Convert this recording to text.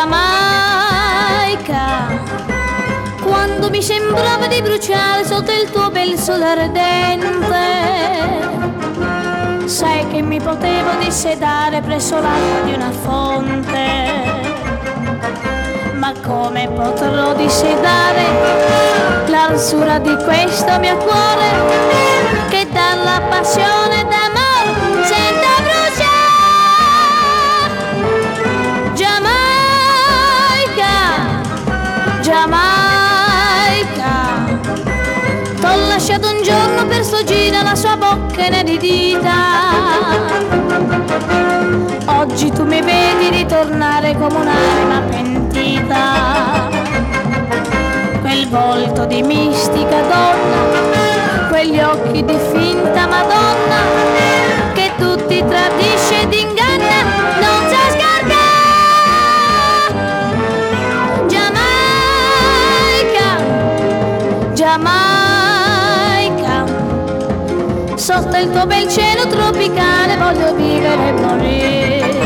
Giamaica, quando mi sembrava di bruciare sotto il tuo bel sole ardente, sai che mi potevo dissedare presso l'acqua di una fonte. Ma come potrò dissedare l'arsura di questo mio cuore, che dalla passione d'amor sento bruciare? Giamaica, Giamaica, t'ho lasciato un giorno per sfuggire alla sua bocca inedita. Oggi tu mi vedi ritornare come un'anima pentita. Quel volto di mistica donna, quegli occhi di finta Madonna, che tutti tradisce ed inganna, non sa scartare. Giamaica, Giamaica, sotto il tuo bel cielo tropicale voglio vivere e morire.